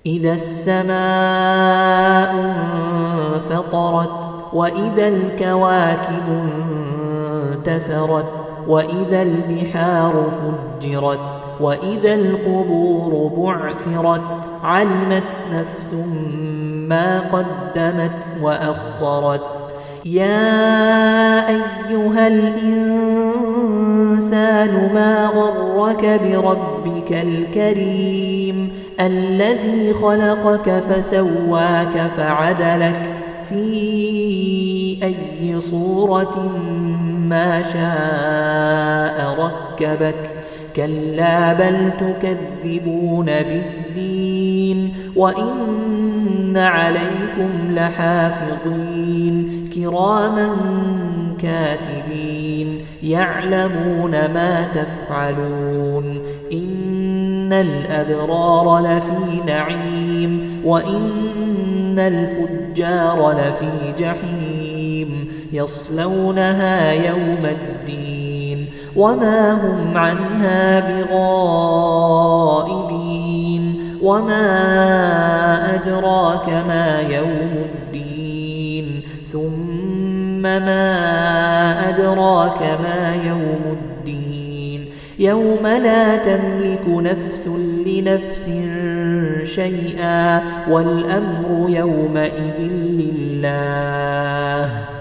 إذا السماء انفطرت وإذا الكواكب انتثرت وإذا البحار فجرت وإذا القبور بعثرت علمت نفس ما قدمت وأخرت يا أيها الإنسان ما غرك بربك الكريم الذي خلقك فسواك فعدلك في أي صورة ما شاء ركبك كلا بل تكذبون بالدين وإن عليكم لحافظين كراما كاتبين يعلمون ما تفعلون إن الأبرار لفي نعيم وإن الفجار لفي جحيم يصلونها يوم الدين وما هم عنها بغائبين وما أدراك ما يوم الدين ثم ما أدراك ما يوم الدين يوم لا تملك نفس لنفس شيئا والأمر يومئذ لله